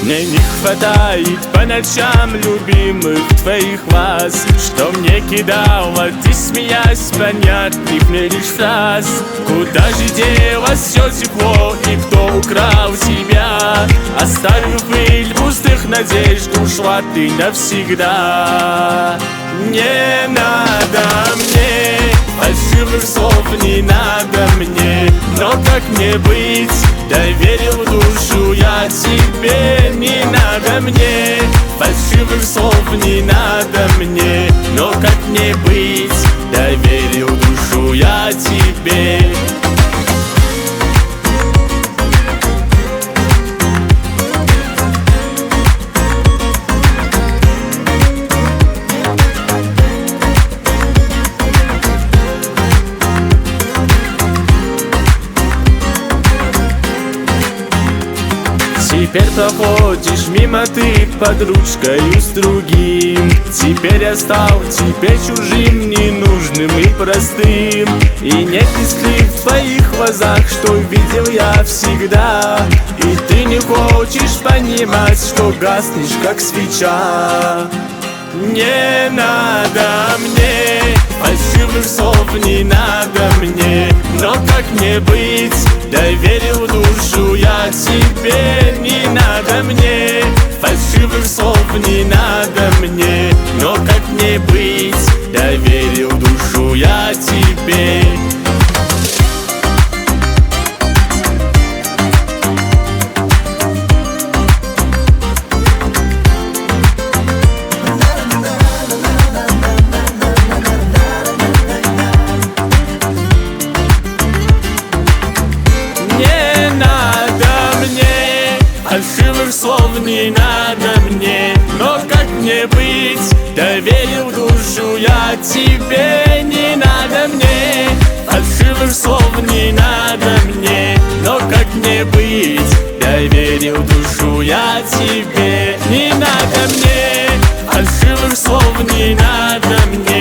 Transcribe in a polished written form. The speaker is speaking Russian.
Мне не хватает по ночам любимых твоих глаз, что мне кидала ты, смеясь, понятных мне лишь фраз. Куда же делось все тепло, и кто украл тебя? Оставив пыль пустых надежд, ушла ты навсегда. Не надо мне фальшивых слов, не надо мне, но как мне быть? Доверил душу я тебе. Не надо мне фальшивых слов, не надо мне, но как мне быть? Доверил душу я тебе. Теперь проходишь мимо ты под ручкой с другим. Теперь я стал тебе чужим, ненужным и простым. И нет искры в твоих глазах, что видел я всегда. И ты не хочешь понимать, что гаснешь, как свеча. Не надо мне фальшивых слов, не надо мне, но как мне быть? Доверил душу я тебе. Не надо мне фальшивых слов, не надо мне, но как мне быть? Доверил душу я тебе. Фальшивых слов не надо мне, но как мне быть? Доверил душу я тебе. Не надо мне фальшивых слов, не надо мне, но как мне быть? Доверил душу я тебе. Не надо мне фальшивых слов, не надо мне,